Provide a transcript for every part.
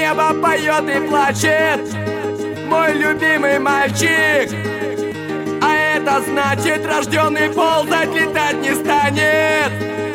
небо поет и плачет мой любимый мальчик. А это значит, рожденный ползать, летать не станет.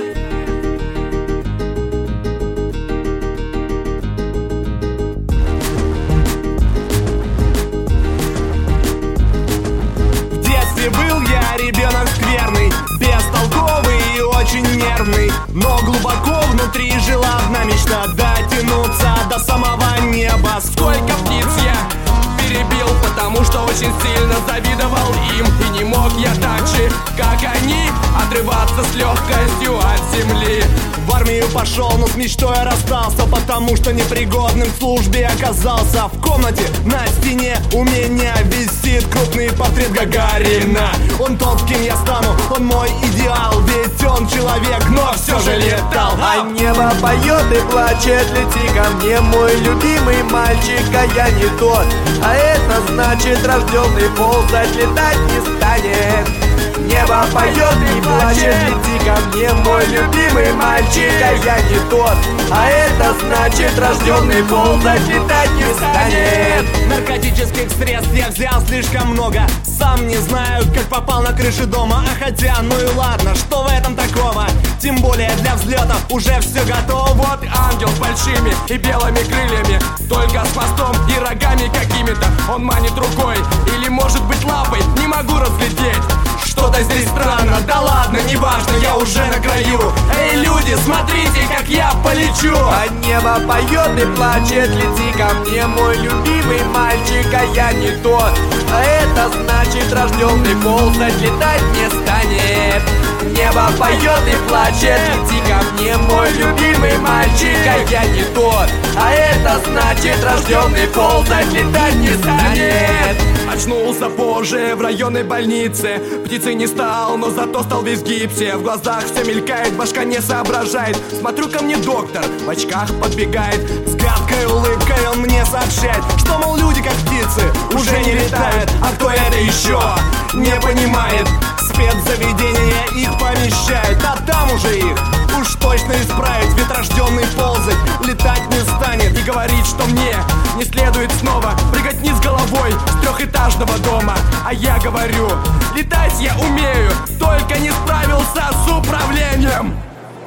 В детстве был я ребенок скверный, бестолковый и очень нервный. Но глубоко внутри жила одна мечта — дотянуться до самого неба. Сколько птиц я перебил, потому что очень сильно завидовал им. И не мог я так же, как они, отрываться с легкостью от земли. В армию пошел, но с мечтой расстался, потому что непригодным к службе оказался. В комнате на стене у меня висит крупный портрет Гагарина. Он тот, кем я стану, он мой идеал, ведь он человек, но все же летал. А небо поет и плачет, лети ко мне, мой любимый мальчик, а я не тот. А это значит, рожденный ползать, летать не станет. Небо поет и плачет, лети ко мне, мой любимый мальчик, а я не тот. А это значит, рожденный ползать, летать не станет. Наркотических средств я взял слишком много, сам не знаю, как попал на крышу дома. А хотя, ну и ладно, что в этом такого? Тем более для взлетов уже все готово. Вот ангел с большими и белыми крыльями, только с хвостом и рогами какими-то. Он манит рукой или может быть лапой, не могу разглядеть. Что-то здесь странно, да ладно, неважно, я уже на краю. Эй, люди, смотрите, как я полечу. А небо поет и плачет, лети ко мне, мой любимый мальчик, а я не тот. А это значит, рожденный ползать, летать не станет. Небо поет и плачет, лети ко мне, мой любимый мальчик, а я не тот. А это значит, рожденный ползать, летать не станет. Очнулся позже в районной больнице. Птицей не стал, но зато стал весь в гипсе. В глазах все мелькает, башка не соображает. Смотрю, ко мне доктор в очках подбегает. С гадкой улыбкой он мне сообщает, что, мол, люди как птицы уже не летают. А кто это еще не понимает? Спецзаведения их помещают, а там уже их уж точно исправить. Ведь рожденный ползать, летать не станет. И говорит, что мне не следует снова прыгать вниз головой с трехэтажного дома. А я говорю, летать я умею, только не справился с управлением.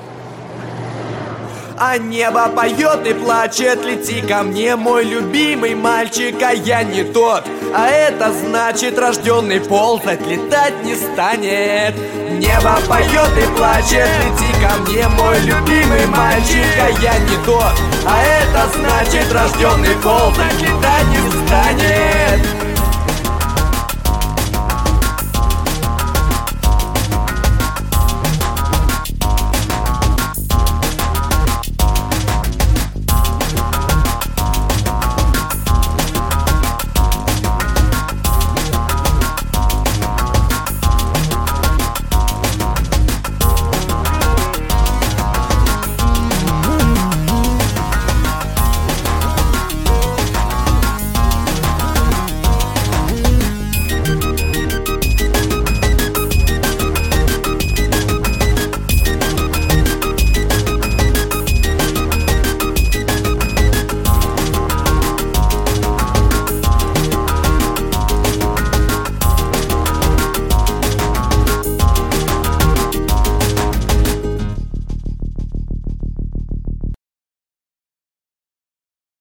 А небо поет и плачет, лети ко мне, мой любимый мальчик, а я не тот. А это значит, рожденный ползать, летать не станет. Небо поет и плачет, лети ко мне, мой любимый мальчик, а я не тот. А это значит, рожденный ползать, летать не станет.